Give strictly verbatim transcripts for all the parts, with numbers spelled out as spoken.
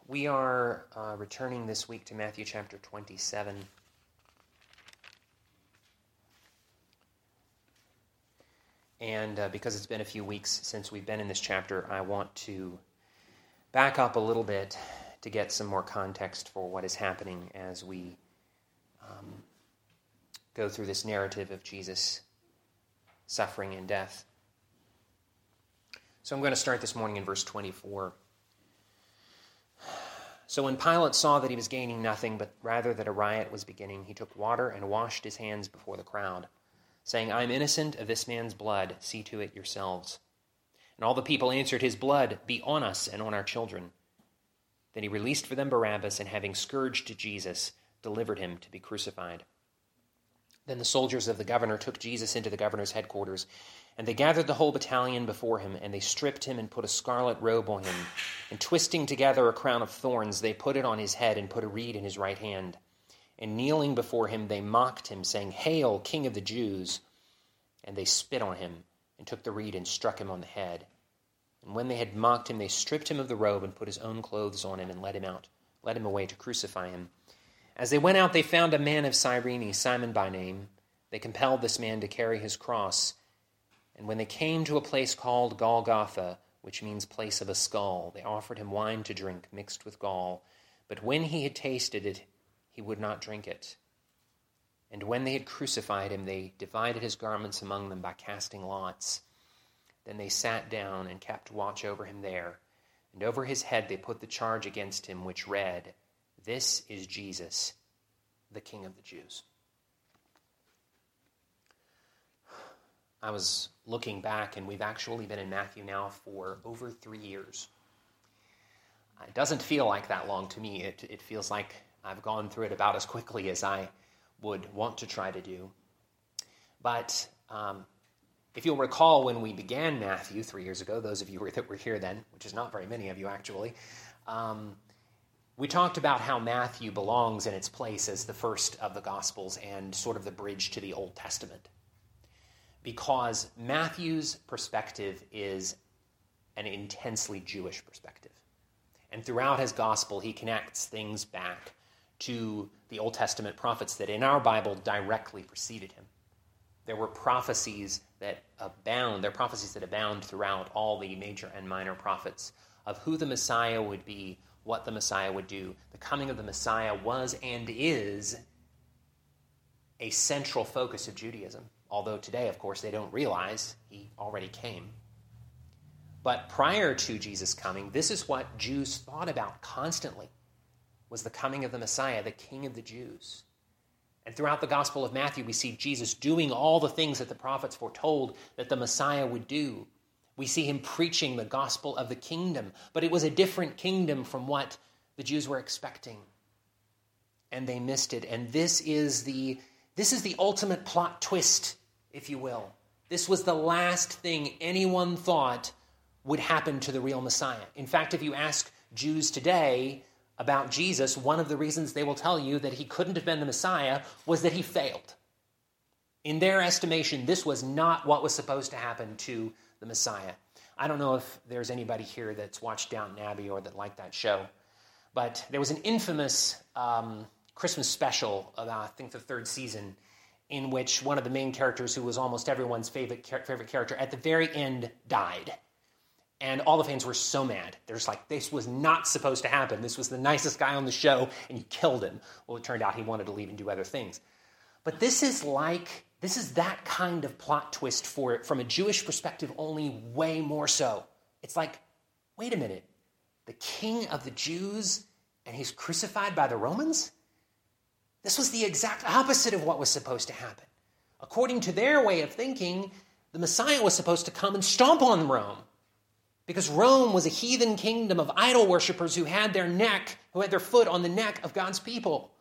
We are uh, returning this week to Matthew chapter twenty-seven. And uh, because it's been a few weeks since we've been in this chapter, I want to back up a little bit to get some more context for what is happening as we um, go through this narrative of Jesus' suffering and death. So I'm going to start this morning in verse twenty-four. So when Pilate saw that he was gaining nothing, but rather that a riot was beginning, he took water and washed his hands before the crowd, saying, I am innocent of this man's blood. See to it yourselves. And all the people answered, His blood be on us and on our children. Then he released for them Barabbas, and having scourged Jesus, delivered him to be crucified. Then the soldiers of the governor took Jesus into the governor's headquarters, and they gathered the whole battalion before him, and they stripped him and put a scarlet robe on him. And twisting together a crown of thorns, they put it on his head and put a reed in his right hand. And kneeling before him, they mocked him, saying, Hail, King of the Jews! And they spit on him, and took the reed and struck him on the head. And when they had mocked him, they stripped him of the robe and put his own clothes on him and led him out, led him away to crucify him. As they went out, they found a man of Cyrene, Simon by name. They compelled this man to carry his cross. And when they came to a place called Golgotha, which means place of a skull, they offered him wine to drink mixed with gall. But when he had tasted it, he would not drink it. And when they had crucified him, they divided his garments among them by casting lots. Then they sat down and kept watch over him there. And over his head they put the charge against him, which read, This is Jesus, the King of the Jews. I was looking back, and we've actually been in Matthew now for over three years. It doesn't feel like that long to me. It, it feels like I've gone through it about as quickly as I would want to try to do. But um, if you'll recall when we began Matthew three years ago, those of you that were here then, which is not very many of you actually, um, we talked about how Matthew belongs in its place as the first of the Gospels and sort of the bridge to the Old Testament. Because Matthew's perspective is an intensely Jewish perspective. And throughout his gospel, he connects things back to the Old Testament prophets that in our Bible directly preceded him. There were prophecies that abound, there are prophecies that abound throughout all the major and minor prophets of who the Messiah would be, what the Messiah would do. The coming of the Messiah was and is a central focus of Judaism. Although today, of course, they don't realize he already came. But prior to Jesus coming, this is what Jews thought about constantly, was the coming of the Messiah, the King of the Jews. And throughout the Gospel of Matthew, we see Jesus doing all the things that the prophets foretold that the Messiah would do. We see him preaching the gospel of the kingdom, but it was a different kingdom from what the Jews were expecting. And they missed it. And this is the, this is the ultimate plot twist, if you will. This was the last thing anyone thought would happen to the real Messiah. In fact, if you ask Jews today about Jesus, one of the reasons they will tell you that he couldn't have been the Messiah was that he failed. In their estimation, this was not what was supposed to happen to the Messiah. I don't know if there's anybody here that's watched Downton Abbey or that liked that show, but there was an infamous um, Christmas special, about, I think the third season, in which one of the main characters, who was almost everyone's favorite favorite character, at the very end died. And all the fans were so mad. They're just like, this was not supposed to happen. This was the nicest guy on the show, and you killed him. Well, it turned out he wanted to leave and do other things. But this is like, this is that kind of plot twist for it, from a Jewish perspective, only way more so. It's like, wait a minute, the King of the Jews, and he's crucified by the Romans? This was the exact opposite of what was supposed to happen. According to their way of thinking, the Messiah was supposed to come and stomp on Rome, because Rome was a heathen kingdom of idol worshippers who had their neck, who had their foot on the neck of God's people.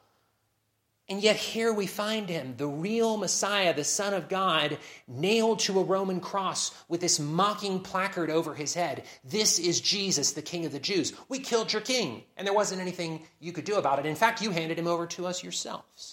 And yet here we find him, the real Messiah, the Son of God, nailed to a Roman cross with this mocking placard over his head. This is Jesus, the King of the Jews. We killed your king, and there wasn't anything you could do about it. In fact, you handed him over to us yourselves.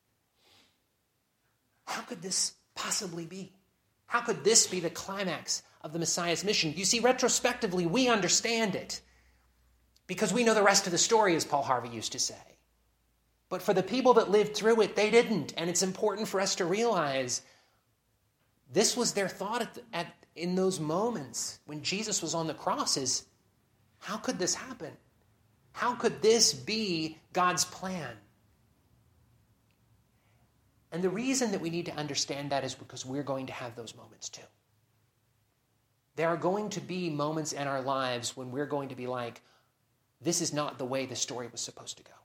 How could this possibly be? How could this be the climax of the Messiah's mission? You see, retrospectively, we understand it, because we know the rest of the story, as Paul Harvey used to say. But for the people that lived through it, they didn't. And it's important for us to realize this was their thought at, the, at in those moments when Jesus was on the cross is, how could this happen? How could this be God's plan? And the reason that we need to understand that is because we're going to have those moments too. There are going to be moments in our lives when we're going to be like, this is not the way the story was supposed to go.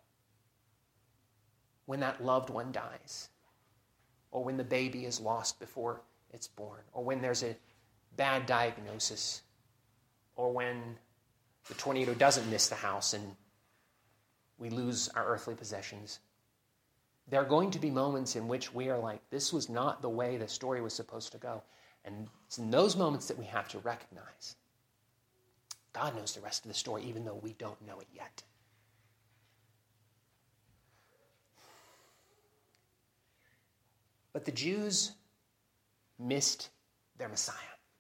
When that loved one dies, or when the baby is lost before it's born, or when there's a bad diagnosis, or when the tornado doesn't miss the house and we lose our earthly possessions. There are going to be moments in which we are like, this was not the way the story was supposed to go. And it's in those moments that we have to recognize God knows the rest of the story, even though we don't know it yet. But the Jews missed their Messiah.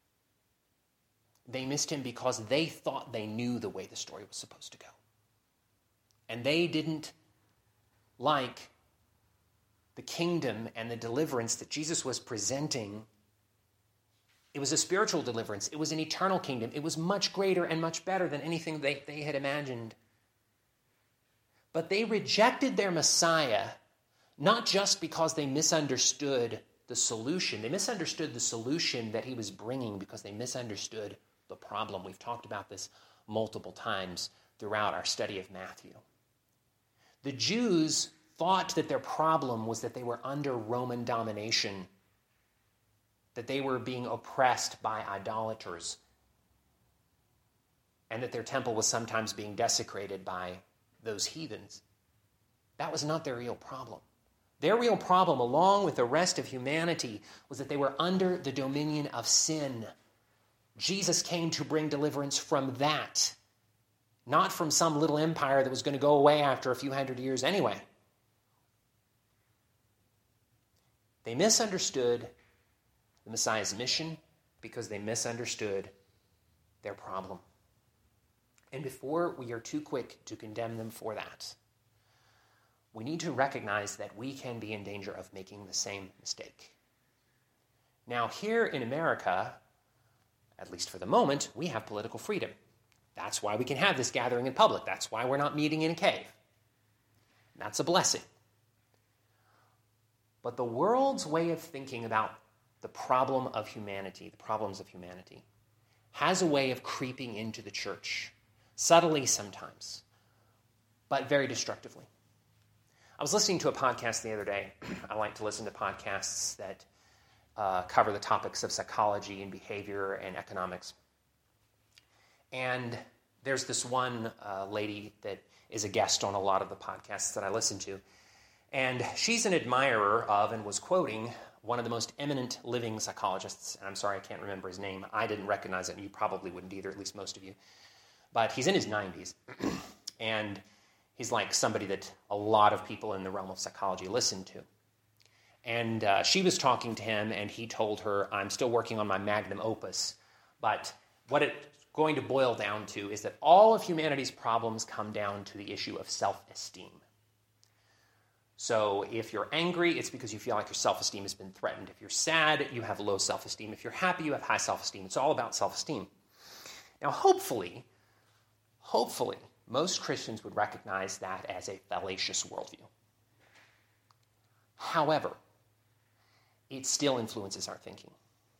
They missed him because they thought they knew the way the story was supposed to go. And they didn't like the kingdom and the deliverance that Jesus was presenting. It was a spiritual deliverance. It was an eternal kingdom. It was much greater and much better than anything they, they had imagined. But they rejected their Messiah, not just because they misunderstood the solution. They misunderstood the solution that he was bringing because they misunderstood the problem. We've talked about this multiple times throughout our study of Matthew. The Jews thought that their problem was that they were under Roman domination, that they were being oppressed by idolaters, and that their temple was sometimes being desecrated by those heathens. That was not their real problem. Their real problem, along with the rest of humanity, was that they were under the dominion of sin. Jesus came to bring deliverance from that, not from some little empire that was going to go away after a few hundred years anyway. They misunderstood the Messiah's mission because they misunderstood their problem. And before we are too quick to condemn them for that, we need to recognize that we can be in danger of making the same mistake. Now, here in America, at least for the moment, we have political freedom. That's why we can have this gathering in public. That's why we're not meeting in a cave. That's a blessing. But the world's way of thinking about the problem of humanity, the problems of humanity, has a way of creeping into the church, subtly sometimes, but very destructively. I was listening to a podcast the other day. I like to listen to podcasts that uh, cover the topics of psychology and behavior and economics. And there's this one uh, lady that is a guest on a lot of the podcasts that I listen to. And she's an admirer of and was quoting one of the most eminent living psychologists. And I'm sorry, I can't remember his name. I didn't recognize it, and you probably wouldn't either, at least most of you. But he's in his nineties. And he's like somebody that a lot of people in the realm of psychology listen to. And uh, she was talking to him, and he told her, I'm still working on my magnum opus, but what it's going to boil down to is that all of humanity's problems come down to the issue of self-esteem. So if you're angry, it's because you feel like your self-esteem has been threatened. If you're sad, you have low self-esteem. If you're happy, you have high self-esteem. It's all about self-esteem. Now, hopefully, hopefully, most Christians would recognize that as a fallacious worldview. However, it still influences our thinking.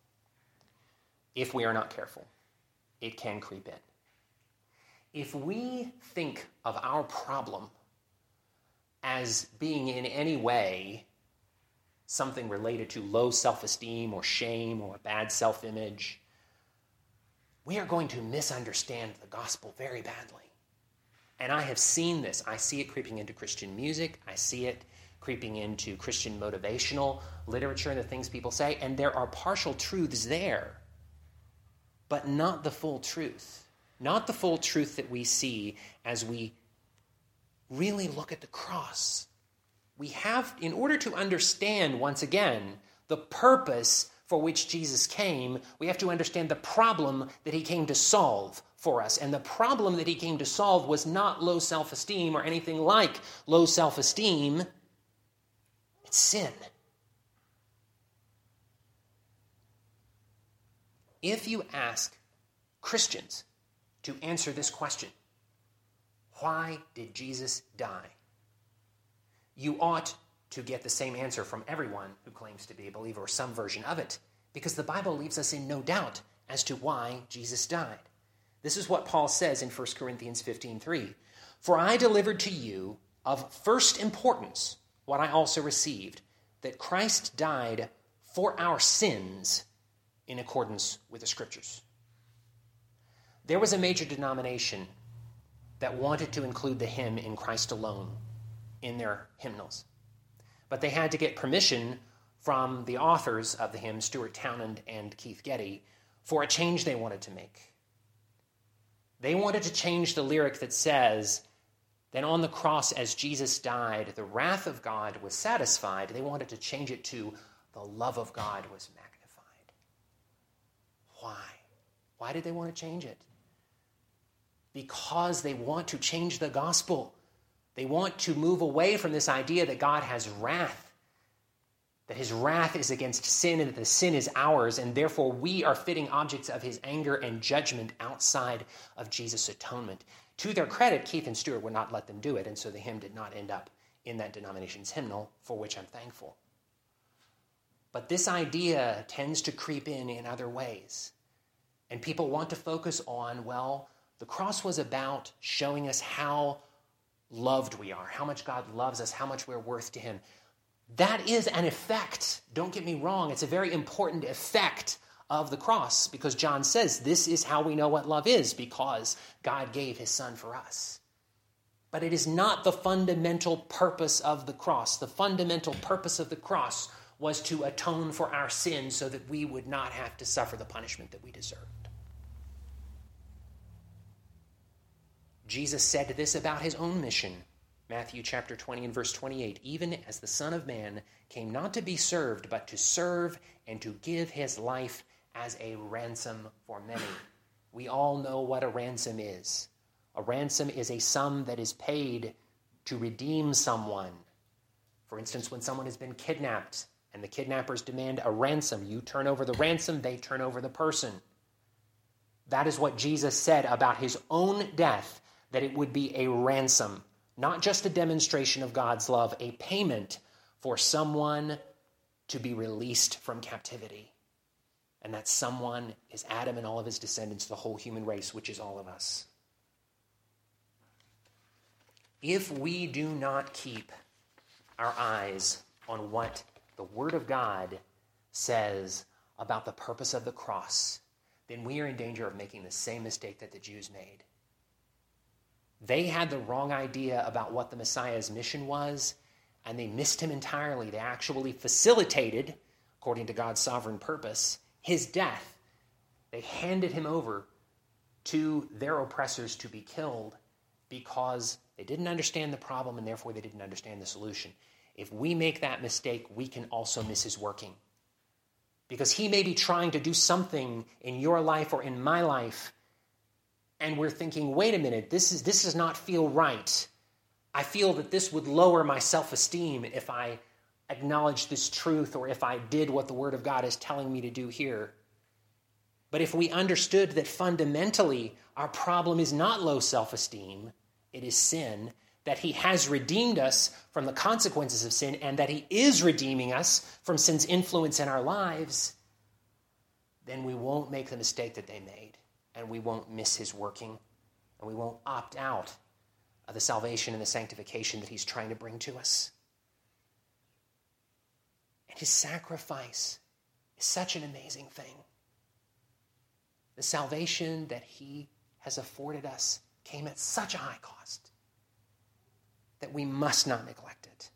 If we are not careful, it can creep in. If we think of our problem as being in any way something related to low self-esteem or shame or bad self-image, we are going to misunderstand the gospel very badly. And I have seen this. I see it creeping into Christian music. I see it creeping into Christian motivational literature and the things people say. And there are partial truths there, but not the full truth. Not the full truth that we see as we really look at the cross. We have, in order to understand, once again, the purpose for which Jesus came, we have to understand the problem that he came to solve for us. And the problem that he came to solve was not low self-esteem or anything like low self-esteem. It's sin. If you ask Christians to answer this question, why did Jesus die? You ought to get the same answer from everyone who claims to be a believer, or some version of it, because the Bible leaves us in no doubt as to why Jesus died. This is what Paul says in First Corinthians fifteen three. For I delivered to you of first importance what I also received, that Christ died for our sins in accordance with the Scriptures. There was a major denomination that wanted to include the hymn "In Christ Alone" in their hymnals. But they had to get permission from the authors of the hymn, Stuart Townend and Keith Getty, for a change they wanted to make. They wanted to change the lyric that says, "Then on the cross as Jesus died, the wrath of God was satisfied." They wanted to change it to, "The love of God was magnified." Why? Why did they want to change it? Because they want to change the gospel. They want to move away from this idea that God has wrath, that his wrath is against sin and that the sin is ours, and therefore we are fitting objects of his anger and judgment outside of Jesus' atonement. To their credit, Keith and Stuart would not let them do it, and so the hymn did not end up in that denomination's hymnal, for which I'm thankful. But this idea tends to creep in in other ways, and people want to focus on, well, the cross was about showing us how loved we are, how much God loves us, how much we're worth to him. That is an effect. Don't get me wrong. It's a very important effect of the cross, because John says this is how we know what love is, because God gave his son for us. But it is not the fundamental purpose of the cross. The fundamental purpose of the cross was to atone for our sins so that we would not have to suffer the punishment that we deserved. Jesus said this about his own mission. Matthew chapter twenty and verse twenty-eight, "Even as the Son of Man came not to be served, but to serve and to give his life as a ransom for many." We all know what a ransom is. A ransom is a sum that is paid to redeem someone. For instance, when someone has been kidnapped and the kidnappers demand a ransom, you turn over the ransom, they turn over the person. That is what Jesus said about his own death, that it would be a ransom, not just a demonstration of God's love, a payment for someone to be released from captivity. And that someone is Adam and all of his descendants, the whole human race, which is all of us. If we do not keep our eyes on what the Word of God says about the purpose of the cross, then we are in danger of making the same mistake that the Jews made. They had the wrong idea about what the Messiah's mission was, and they missed him entirely. They actually facilitated, according to God's sovereign purpose, his death. They handed him over to their oppressors to be killed because they didn't understand the problem, and therefore they didn't understand the solution. If we make that mistake, we can also miss his working. Because he may be trying to do something in your life or in my life, and we're thinking, wait a minute, this is this does not feel right. I feel that this would lower my self-esteem if I acknowledge this truth or if I did what the Word of God is telling me to do here. But if we understood that fundamentally our problem is not low self-esteem, it is sin, that he has redeemed us from the consequences of sin, and that he is redeeming us from sin's influence in our lives, then we won't make the mistake that they made. And we won't miss his working, and we won't opt out of the salvation and the sanctification that he's trying to bring to us. And his sacrifice is such an amazing thing. The salvation that he has afforded us came at such a high cost that we must not neglect it.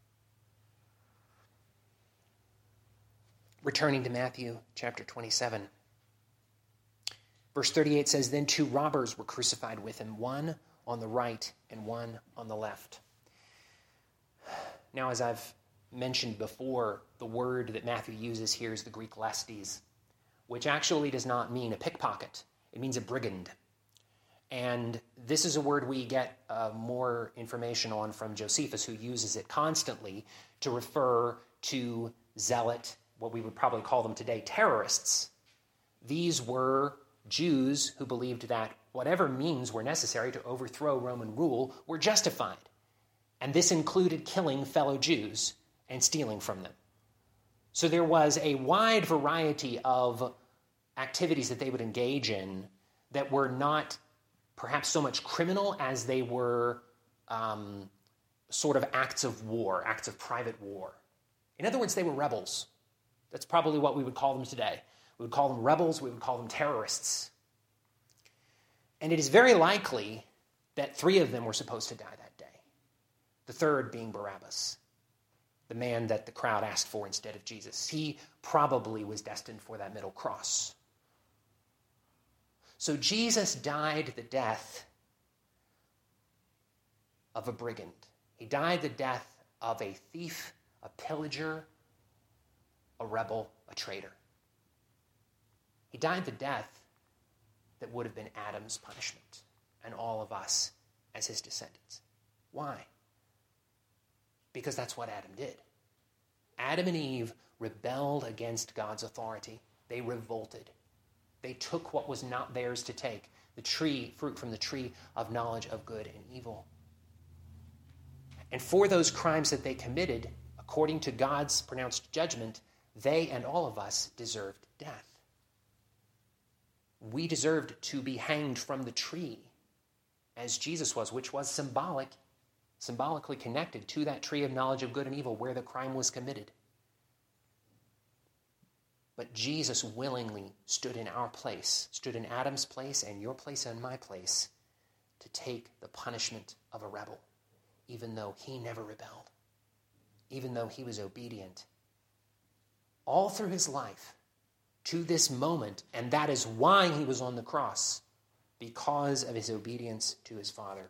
Returning to Matthew chapter twenty-seven. Verse thirty-eight says, "Then two robbers were crucified with him, one on the right and one on the left." Now, as I've mentioned before, the word that Matthew uses here is the Greek lestes, which actually does not mean a pickpocket. It means a brigand. And this is a word we get uh, more information on from Josephus, who uses it constantly to refer to zealot, what we would probably call them today, terrorists. These were Jews who believed that whatever means were necessary to overthrow Roman rule were justified. And this included killing fellow Jews and stealing from them. So there was a wide variety of activities that they would engage in that were not perhaps so much criminal as they were um, sort of acts of war, acts of private war. In other words, they were rebels. That's probably what we would call them today. We would call them rebels, we would call them terrorists. And it is very likely that three of them were supposed to die that day. The third being Barabbas, the man that the crowd asked for instead of Jesus. He probably was destined for that middle cross. So Jesus died the death of a brigand. He died the death of a thief, a pillager, a rebel, a traitor. He died the death that would have been Adam's punishment and all of us as his descendants. Why? Because that's what Adam did. Adam and Eve rebelled against God's authority. They revolted. They took what was not theirs to take, the tree, fruit from the tree of knowledge of good and evil. And for those crimes that they committed, according to God's pronounced judgment, they and all of us deserved death. We deserved to be hanged from the tree, as Jesus was, which was symbolic, symbolically connected to that tree of knowledge of good and evil where the crime was committed. But Jesus willingly stood in our place, stood in Adam's place and your place and my place to take the punishment of a rebel, even though he never rebelled, even though he was obedient. All through his life, to this moment, and that is why he was on the cross, because of his obedience to his Father.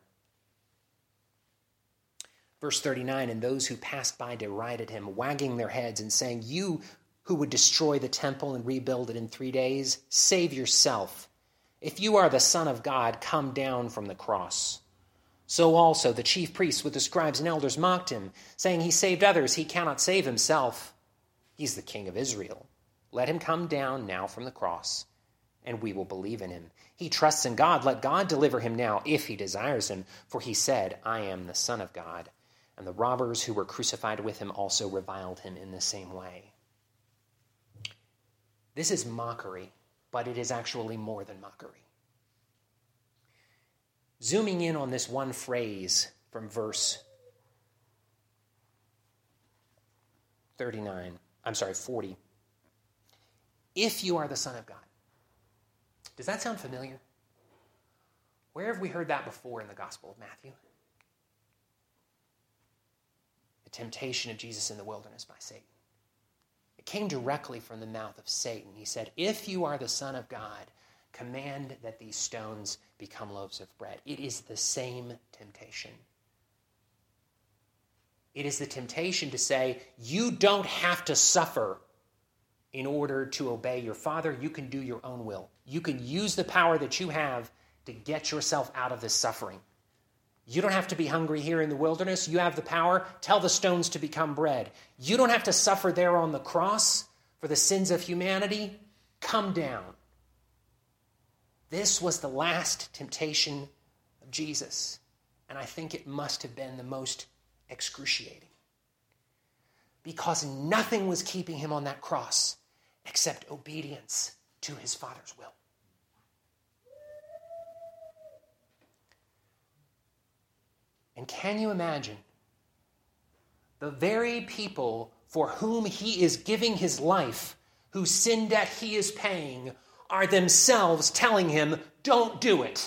Verse thirty-nine, and those who passed by derided him, wagging their heads and saying, you who would destroy the temple and rebuild it in three days, save yourself. If you are the Son of God, come down from the cross. So also the chief priests with the scribes and elders mocked him, saying, he saved others, he cannot save himself. He's the King of Israel. Let him come down now from the cross, and we will believe in him. He trusts in God. Let God deliver him now, if he desires him. For he said, I am the Son of God. And the robbers who were crucified with him also reviled him in the same way. This is mockery, but it is actually more than mockery. Zooming in on this one phrase from verse thirty-nine, I'm sorry, forty. If you are the Son of God. Does that sound familiar? Where have we heard that before in the Gospel of Matthew? The temptation of Jesus in the wilderness by Satan. It came directly from the mouth of Satan. He said, if you are the Son of God, command that these stones become loaves of bread. It is the same temptation. It is the temptation to say, you don't have to suffer in order to obey your Father. You can do your own will. You can use the power that you have to get yourself out of this suffering. You don't have to be hungry here in the wilderness. You have the power. Tell the stones to become bread. You don't have to suffer there on the cross for the sins of humanity. Come down. This was the last temptation of Jesus, and I think it must have been the most excruciating, because nothing was keeping him on that cross except obedience to his Father's will. And can you imagine the very people for whom he is giving his life, whose sin debt he is paying, are themselves telling him, don't do it.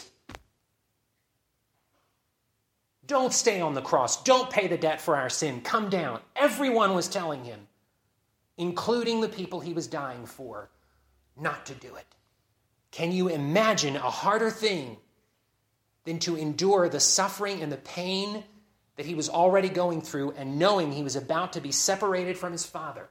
Don't stay on the cross. Don't pay the debt for our sin. Come down. Everyone was telling him, including the people he was dying for, not to do it. Can you imagine a harder thing than to endure the suffering and the pain that he was already going through and knowing he was about to be separated from his Father?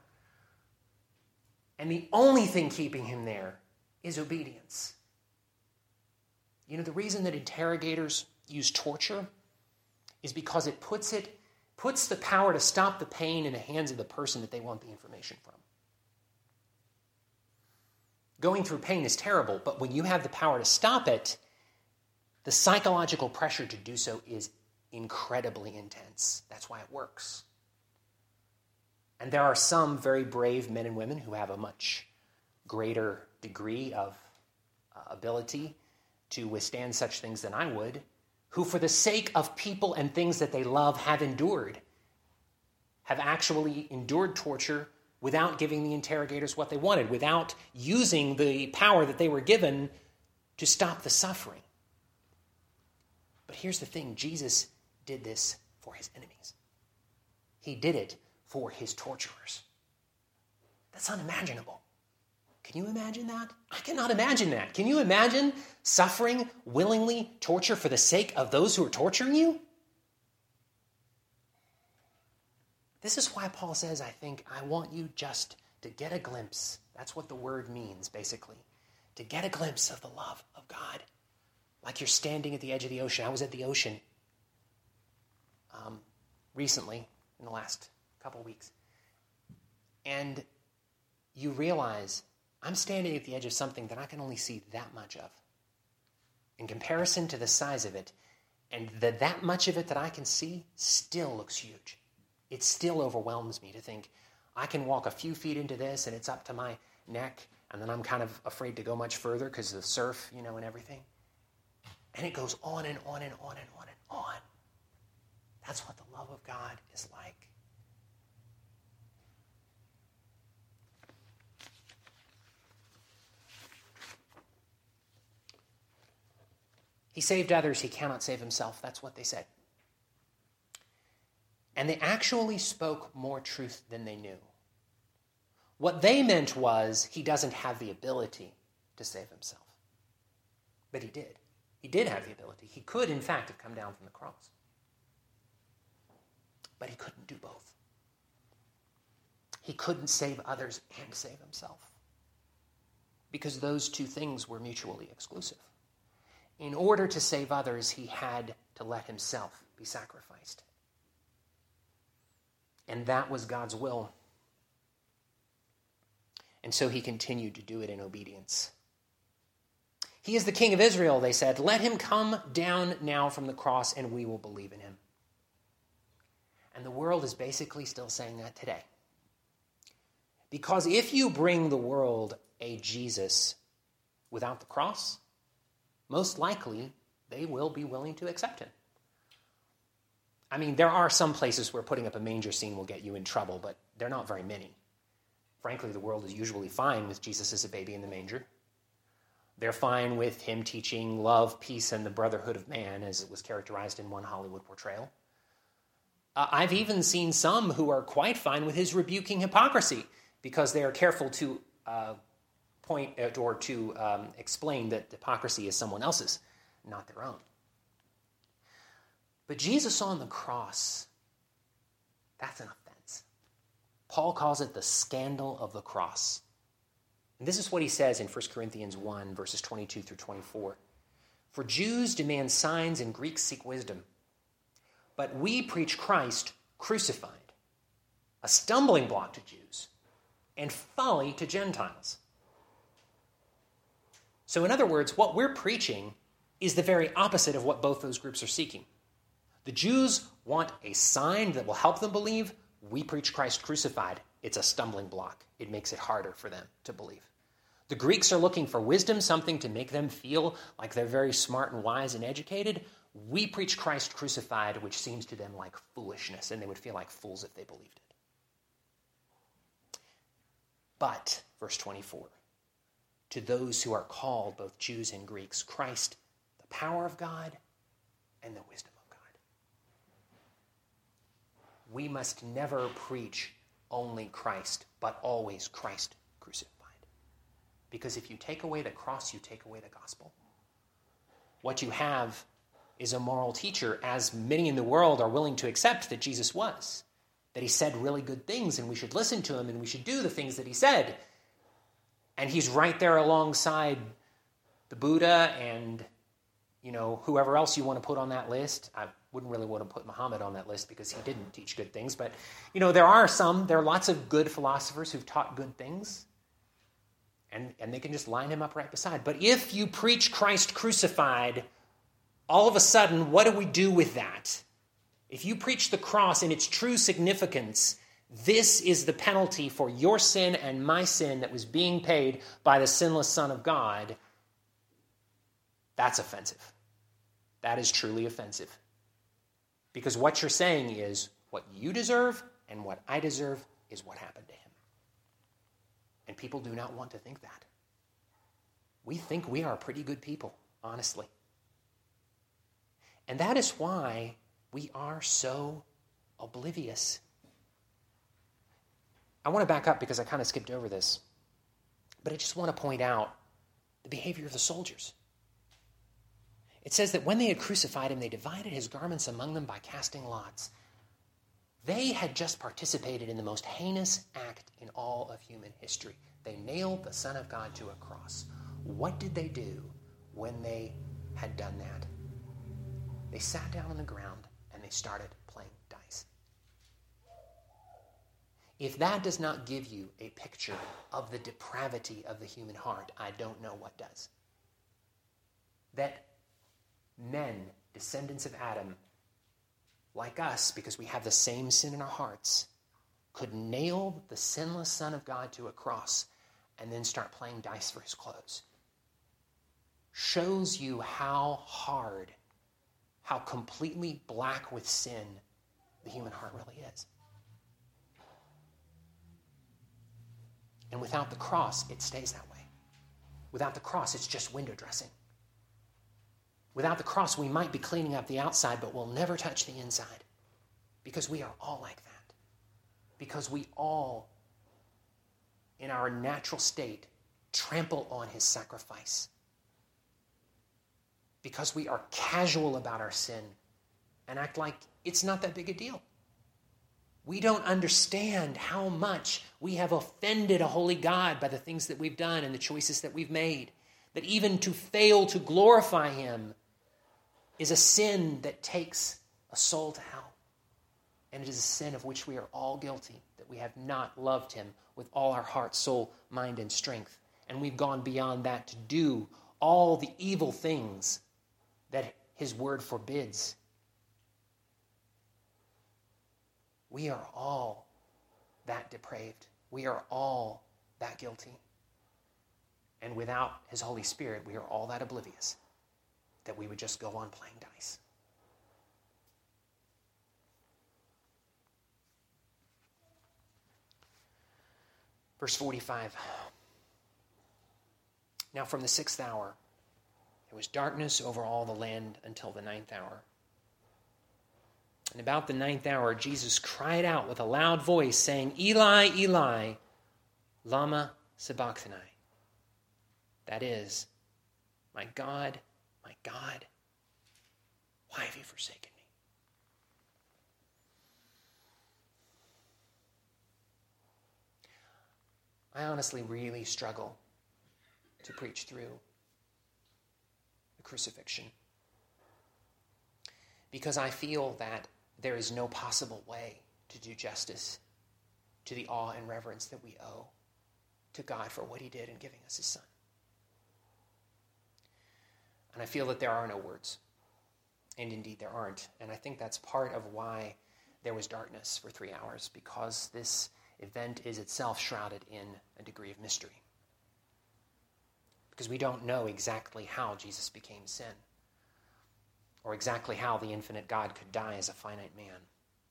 And the only thing keeping him there is obedience. You know, the reason that interrogators use torture is because it puts it puts the power to stop the pain in the hands of the person that they want the information from. Going through pain is terrible, but when you have the power to stop it, the psychological pressure to do so is incredibly intense. That's why it works. And there are some very brave men and women who have a much greater degree of uh, ability to withstand such things than I would, who for the sake of people and things that they love have endured, have actually endured torture without giving the interrogators what they wanted, without using the power that they were given to stop the suffering. But here's the thing, Jesus did this for his enemies. He did it for his torturers. That's unimaginable. Can you imagine that? I cannot imagine that. Can you imagine suffering willingly torture for the sake of those who are torturing you? This is why Paul says, I think, I want you just to get a glimpse. That's what the word means, basically. To get a glimpse of the love of God. Like you're standing at the edge of the ocean. I was at the ocean um, recently, in the last couple weeks. And you realize I'm standing at the edge of something that I can only see that much of. In comparison to the size of it, and the, that much of it that I can see still looks huge. It still overwhelms me to think I can walk a few feet into this and it's up to my neck, and then I'm kind of afraid to go much further because of the surf, you know, and everything. And it goes on and on and on and on and on. That's what the love of God is like. He saved others, he cannot save himself. That's what they said. And they actually spoke more truth than they knew. What they meant was he doesn't have the ability to save himself. But he did. He did have the ability. He could, in fact, have come down from the cross. But he couldn't do both. He couldn't save others and save himself. Because those two things were mutually exclusive. In order to save others, he had to let himself be sacrificed. And that was God's will. And so he continued to do it in obedience. He is the King of Israel, they said. Let him come down now from the cross and we will believe in him. And the world is basically still saying that today. Because if you bring the world a Jesus without the cross, most likely they will be willing to accept him. I mean, there are some places where putting up a manger scene will get you in trouble, but they're not very many. Frankly, the world is usually fine with Jesus as a baby in the manger. They're fine with him teaching love, peace, and the brotherhood of man, as it was characterized in one Hollywood portrayal. Uh, I've even seen some who are quite fine with his rebuking hypocrisy, because they are careful to uh, point at or to um, explain that hypocrisy is someone else's, not their own. But Jesus on the cross, that's an offense. Paul calls it the scandal of the cross. And this is what he says in First Corinthians one, verses twenty-two through twenty-four. For Jews demand signs and Greeks seek wisdom. But we preach Christ crucified, a stumbling block to Jews and folly to Gentiles. So in other words, what we're preaching is the very opposite of what both those groups are seeking. The Jews want a sign that will help them believe. We preach Christ crucified. It's a stumbling block. It makes it harder for them to believe. The Greeks are looking for wisdom, something to make them feel like they're very smart and wise and educated. We preach Christ crucified, which seems to them like foolishness, and they would feel like fools if they believed it. But, verse twenty-four, to those who are called, both Jews and Greeks, Christ, the power of God and the wisdom of God. We must never preach only Christ, but always Christ crucified. Because if you take away the cross, you take away the gospel. What you have is a moral teacher, as many in the world are willing to accept that Jesus was. That he said really good things, and we should listen to him, and we should do the things that he said. And he's right there alongside the Buddha and you know, whoever else you want to put on that list. I wouldn't really want to put Muhammad on that list because he didn't teach good things. But, you know, there are some, there are lots of good philosophers who've taught good things. And, and they can just line him up right beside. But if you preach Christ crucified, all of a sudden, what do we do with that? If you preach the cross in its true significance, this is the penalty for your sin and my sin that was being paid by the sinless Son of God. That's offensive. That is truly offensive. Because what you're saying is what you deserve and what I deserve is what happened to him. And people do not want to think that. We think we are pretty good people, honestly. And that is why we are so oblivious. I want to back up because I kind of skipped over this. But I just want to point out the behavior of the soldiers. It says that when they had crucified him, they divided his garments among them by casting lots. They had just participated in the most heinous act in all of human history. They nailed the Son of God to a cross. What did they do when they had done that? They sat down on the ground and they started playing dice. If that does not give you a picture of the depravity of the human heart, I don't know what does. That men, descendants of Adam, like us, because we have the same sin in our hearts, could nail the sinless Son of God to a cross and then start playing dice for his clothes. Shows you how hard, how completely black with sin the human heart really is. And without the cross, it stays that way. Without the cross, it's just window dressing. Without the cross, we might be cleaning up the outside, but we'll never touch the inside. Because we are all like that. Because we all, in our natural state, trample on his sacrifice. Because we are casual about our sin and act like it's not that big a deal. We don't understand how much we have offended a holy God by the things that we've done and the choices that we've made. That even to fail to glorify him is a sin that takes a soul to hell. And it is a sin of which we are all guilty, that we have not loved him with all our heart, soul, mind, and strength. And we've gone beyond that to do all the evil things that his word forbids. We are all that depraved. We are all that guilty. And without his Holy Spirit, we are all that oblivious that we would just go on playing dice. Verse forty-five. Now from the sixth hour, there was darkness over all the land until the ninth hour. And about the ninth hour, Jesus cried out with a loud voice, saying, Eli, Eli, lama sabachthani. That is, my God, my God, why have you forsaken me? I honestly really struggle to preach through the crucifixion because I feel that there is no possible way to do justice to the awe and reverence that we owe to God for what he did in giving us his Son. And I feel that there are no words. And indeed there aren't. And I think that's part of why there was darkness for three hours, because this event is itself shrouded in a degree of mystery. Because we don't know exactly how Jesus became sin, or exactly how the infinite God could die as a finite man.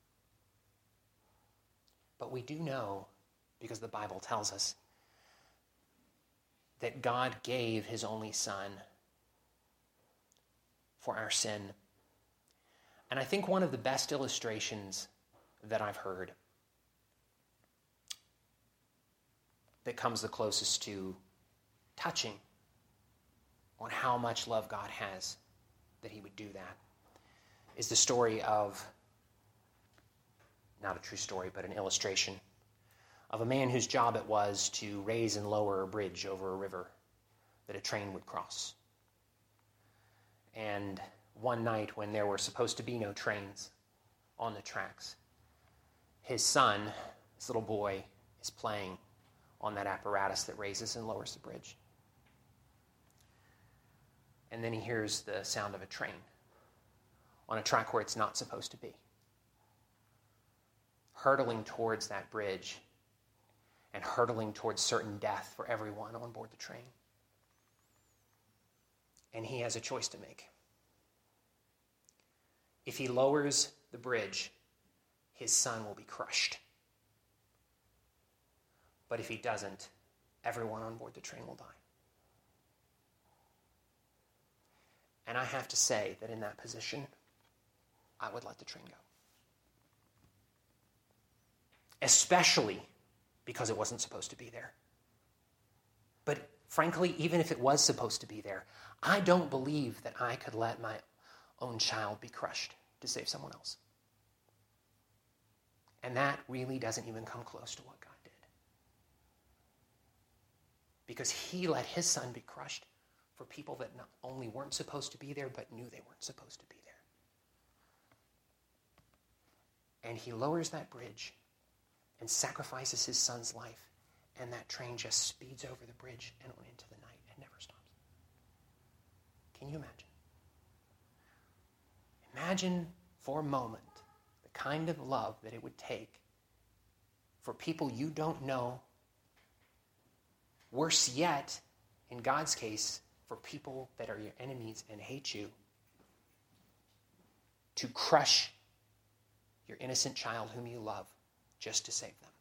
But we do know, because the Bible tells us, that God gave his only Son for our sin. And I think one of the best illustrations that I've heard that comes the closest to touching on how much love God has that he would do that is the story of, not a true story, but an illustration of a man whose job it was to raise and lower a bridge over a river that a train would cross. And one night when there were supposed to be no trains on the tracks, his son, this little boy, is playing on that apparatus that raises and lowers the bridge. And then he hears the sound of a train on a track where it's not supposed to be, hurtling towards that bridge and hurtling towards certain death for everyone on board the train. And he has a choice to make. If he lowers the bridge, his son will be crushed. But if he doesn't, everyone on board the train will die. And I have to say that in that position, I would let the train go. Especially because it wasn't supposed to be there. But frankly, even if it was supposed to be there, I don't believe that I could let my own child be crushed to save someone else. And that really doesn't even come close to what God did. Because he let his son be crushed for people that not only weren't supposed to be there, but knew they weren't supposed to be there. And he lowers that bridge and sacrifices his son's life, and that train just speeds over the bridge and on into the night and never stops. Can you imagine? Imagine for a moment the kind of love that it would take for people you don't know. Worse yet, in God's case, for people that are your enemies and hate you, to crush your innocent child whom you love just to save them.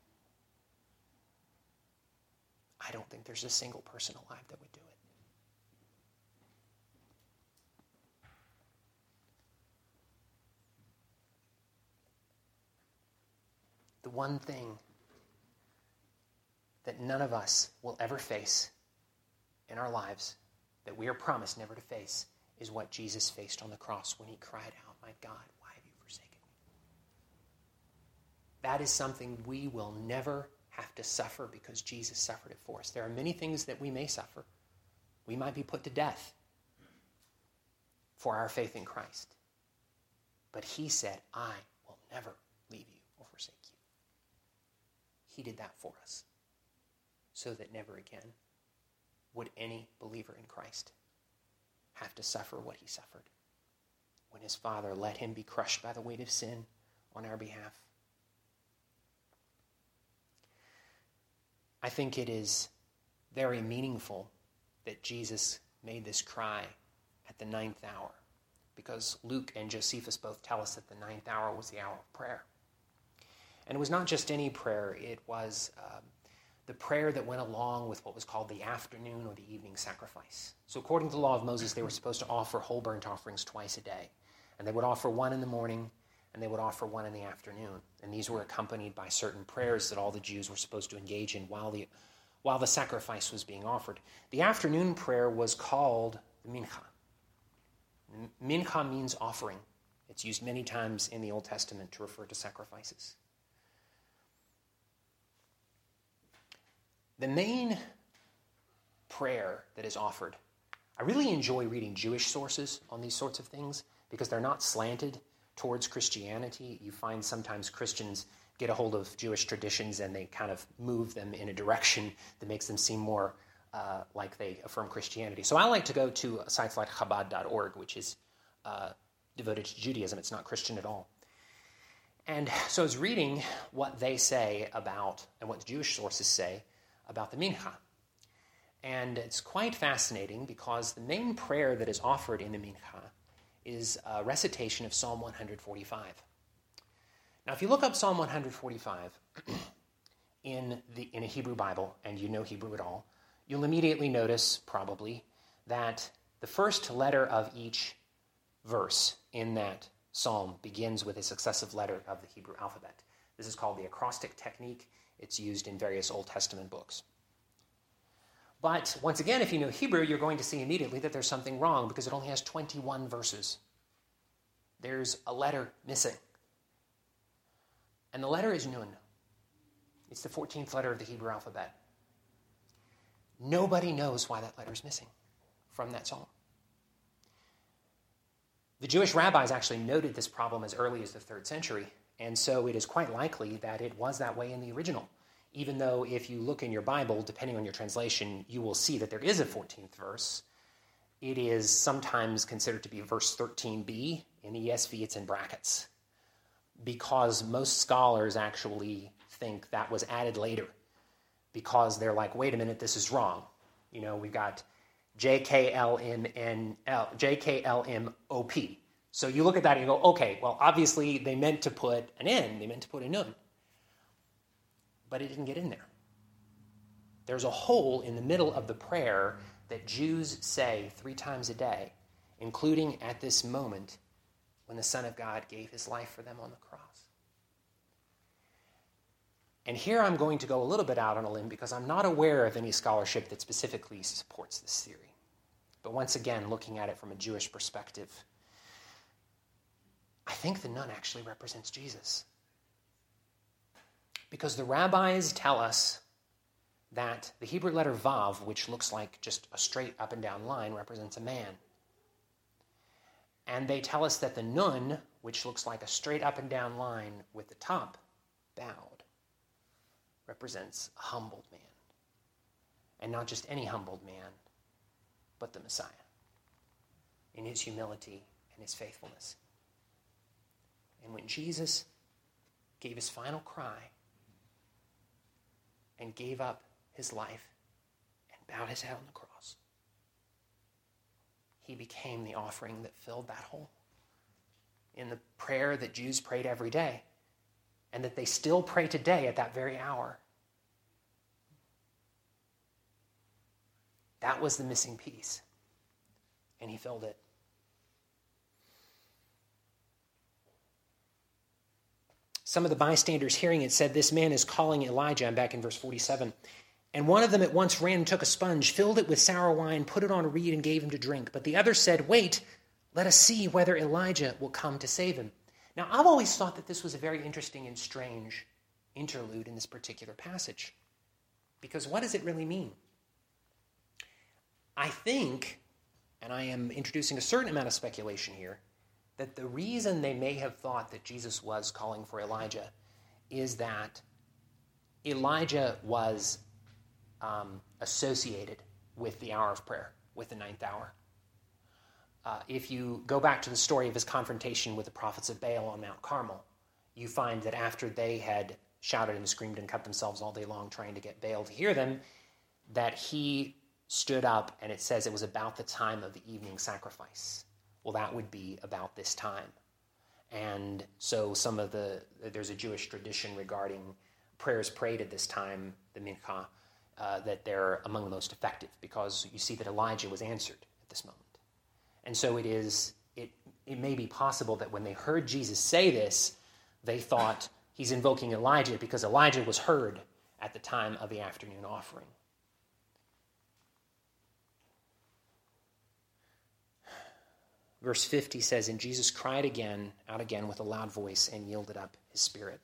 I don't think there's a single person alive that would do it. The one thing that none of us will ever face in our lives, that we are promised never to face, is what Jesus faced on the cross when he cried out, "My God, why have you forsaken me?" That is something we will never have to suffer because Jesus suffered it for us. There are many things that we may suffer. We might be put to death for our faith in Christ. But he said, "I will never leave you or forsake you." He did that for us, so that never again would any believer in Christ have to suffer what he suffered when his Father let him be crushed by the weight of sin on our behalf. I think it is very meaningful that Jesus made this cry at the ninth hour, because Luke and Josephus both tell us that the ninth hour was the hour of prayer. And it was not just any prayer, it was um, the prayer that went along with what was called the afternoon or the evening sacrifice. So according to the law of Moses, they were supposed to offer whole burnt offerings twice a day. And they would offer one in the morning, and they would offer one in the afternoon. And these were accompanied by certain prayers that all the Jews were supposed to engage in while the, while the sacrifice was being offered. The afternoon prayer was called the mincha. Mincha means offering. It's used many times in the Old Testament to refer to sacrifices. The main prayer that is offered, I really enjoy reading Jewish sources on these sorts of things because they're not slanted towards Christianity. You find sometimes Christians get a hold of Jewish traditions and they kind of move them in a direction that makes them seem more uh, like they affirm Christianity. So I like to go to sites like Chabad dot org, which is uh, devoted to Judaism. It's not Christian at all. And so I was reading what they say about, and what the Jewish sources say about the mincha. And it's quite fascinating because the main prayer that is offered in the mincha is a recitation of Psalm one forty-five. Now, if you look up Psalm one forty-five in the in a Hebrew Bible, and you know Hebrew at all, you'll immediately notice, probably, that the first letter of each verse in that psalm begins with a successive letter of the Hebrew alphabet. This is called the acrostic technique. It's used in various Old Testament books. But once again, if you know Hebrew, you're going to see immediately that there's something wrong because it only has twenty-one verses. There's a letter missing. And the letter is Nun. It's the fourteenth letter of the Hebrew alphabet. Nobody knows why that letter is missing from that psalm. The Jewish rabbis actually noted this problem as early as the third century, and so it is quite likely that it was that way in the original. Even though if you look in your Bible, depending on your translation, you will see that there is a fourteenth verse. It is sometimes considered to be verse thirteen b. In E S V, it's in brackets, because most scholars actually think that was added later, because they're like, wait a minute, this is wrong. You know, we've got J K L M N L, J K L M O P. So you look at that and you go, okay, well, obviously they meant to put an N, they meant to put a nun. But it didn't get in there. There's a hole in the middle of the prayer that Jews say three times a day, including at this moment when the Son of God gave his life for them on the cross. And here I'm going to go a little bit out on a limb because I'm not aware of any scholarship that specifically supports this theory. But once again, looking at it from a Jewish perspective, I think the nun actually represents Jesus. Because the rabbis tell us that the Hebrew letter Vav, which looks like just a straight up and down line, represents a man. And they tell us that the nun, which looks like a straight up and down line with the top bowed, represents a humbled man. And not just any humbled man, but the Messiah, in his humility and his faithfulness. And when Jesus gave his final cry and gave up his life and bowed his head on the cross, he became the offering that filled that hole in the prayer that Jews prayed every day and that they still pray today at that very hour. That was the missing piece, and he filled it. Some of the bystanders hearing it said, "This man is calling Elijah." I'm back in verse forty-seven. And one of them at once ran and took a sponge, filled it with sour wine, put it on a reed, and gave him to drink. But the other said, "Wait, let us see whether Elijah will come to save him." Now, I've always thought that this was a very interesting and strange interlude in this particular passage. Because what does it really mean? I think, and I am introducing a certain amount of speculation here, that the reason they may have thought that Jesus was calling for Elijah is that Elijah was um, associated with the hour of prayer, with the ninth hour. Uh, if you go back to the story of his confrontation with the prophets of Baal on Mount Carmel, you find that after they had shouted and screamed and cut themselves all day long trying to get Baal to hear them, that he stood up, and it says it was about the time of the evening sacrifice. Well, that would be about this time. And so some of the, there's a Jewish tradition regarding prayers prayed at this time, the mincha, uh, that they're among the most effective because you see that Elijah was answered at this moment. And so it is, it, it may be possible that when they heard Jesus say this, they thought he's invoking Elijah because Elijah was heard at the time of the afternoon offering. Verse fifty says, "And Jesus cried again, out again with a loud voice, and yielded up his spirit.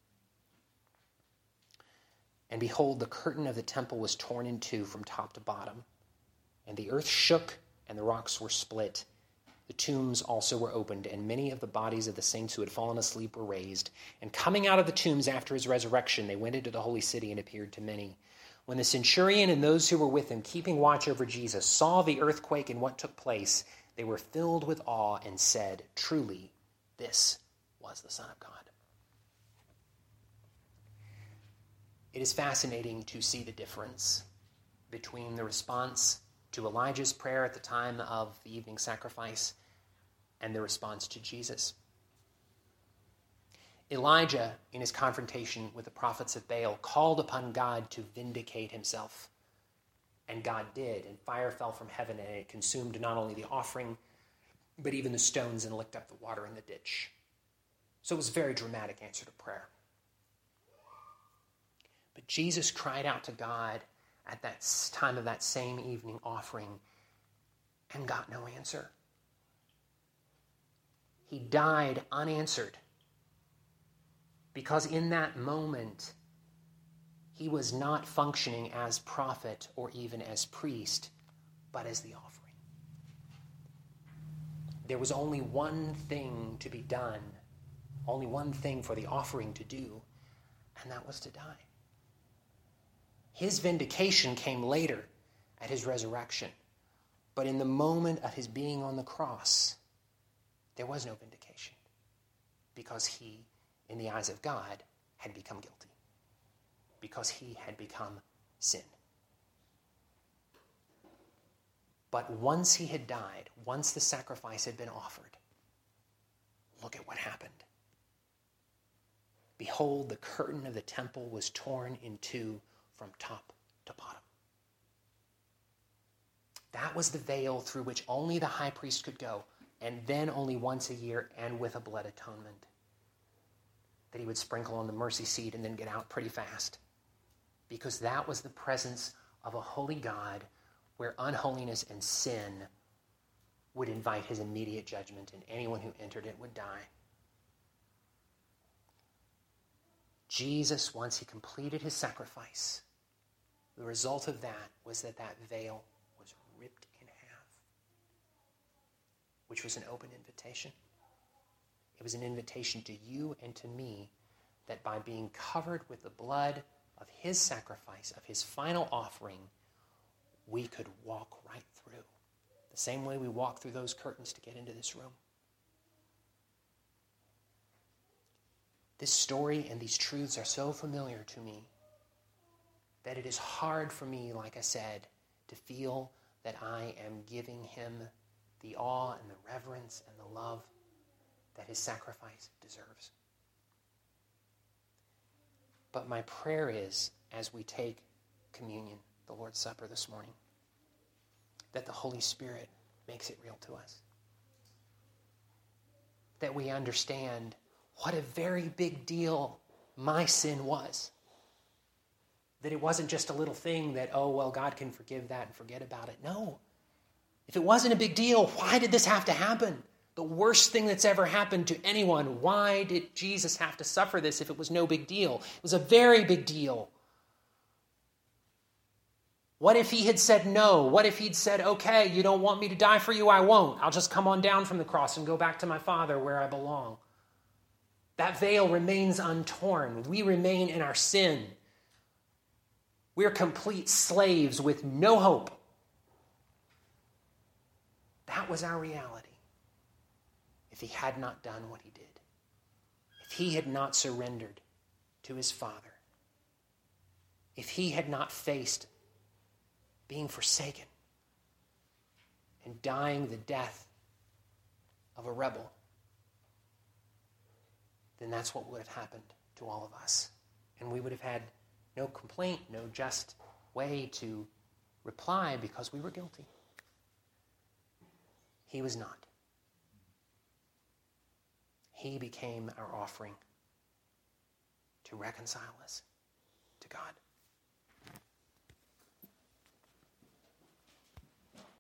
And behold, the curtain of the temple was torn in two from top to bottom, and the earth shook, and the rocks were split. The tombs also were opened, and many of the bodies of the saints who had fallen asleep were raised. And coming out of the tombs after his resurrection, they went into the holy city and appeared to many. When the centurion and those who were with him, keeping watch over Jesus, saw the earthquake and what took place, they were filled with awe and said, 'Truly, this was the Son of God.'" It is fascinating to see the difference between the response to Elijah's prayer at the time of the evening sacrifice and the response to Jesus. Elijah, in his confrontation with the prophets of Baal, called upon God to vindicate himself. And God did, and fire fell from heaven, and it consumed not only the offering, but even the stones and licked up the water in the ditch. So it was a very dramatic answer to prayer. But Jesus cried out to God at that time of that same evening offering and got no answer. He died unanswered because in that moment, he was not functioning as prophet or even as priest, but as the offering. there was only one thing to be done, only one thing for the offering to do, and that was to die. His vindication came later at his resurrection, but in the moment of his being on the cross, there was no vindication because he, in the eyes of God, had become guilty, because he had become sin. But once he had died, once the sacrifice had been offered, look at what happened. Behold, the curtain of the temple was torn in two from top to bottom. That was the veil through which only the high priest could go, and then only once a year and with a blood atonement that he would sprinkle on the mercy seat and then get out pretty fast. Because that was the presence of a holy God where unholiness and sin would invite his immediate judgment, and anyone who entered it would die. Jesus, once he completed his sacrifice, the result of that was that that veil was ripped in half, which was an open invitation. It was an invitation to you and to me that by being covered with the blood of his sacrifice, of his final offering, we could walk right through, the same way we walk through those curtains to get into this room. This story and these truths are so familiar to me that it is hard for me, like I said, to feel that I am giving him the awe and the reverence and the love that his sacrifice deserves. But my prayer is, as we take communion, the Lord's Supper this morning, that the Holy Spirit makes it real to us. That we understand what a very big deal my sin was. That it wasn't just a little thing that, oh, well, God can forgive that and forget about it. No. If it wasn't a big deal, why did this have to happen? The worst thing that's ever happened to anyone. Why did Jesus have to suffer this if it was no big deal? It was a very big deal. What if he had said no? What if he'd said, okay, you don't want me to die for you, I won't. I'll just come on down from the cross and go back to my Father where I belong. That veil remains untorn. We remain in our sin. We're complete slaves with no hope. That was our reality. If he had not done what he did. If he had not surrendered to his Father. If he had not faced being forsaken and dying the death of a rebel, then that's what would have happened to all of us. And we would have had no complaint, no just way to reply because we were guilty. He was not. He became our offering to reconcile us to God.